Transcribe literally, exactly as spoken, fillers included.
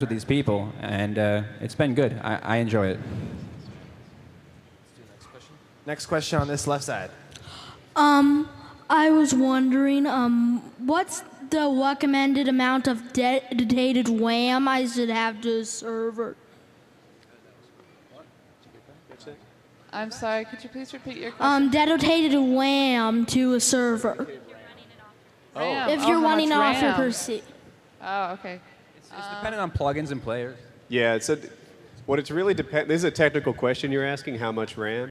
with these people, and uh, it's been good. I, I enjoy it. Next question on this left side. Um, I was wondering, um, what's the recommended amount of dedicated RAM I should have to a server? I'm sorry, could you please repeat your question? Um, dedicated RAM to a server. RAM. If Oh, you're how running much off your RAM? P C. Oh, okay. It's, it's dependent on plugins and players. Yeah, it's a, what it's really depend. This is a technical question you're asking. How much RAM?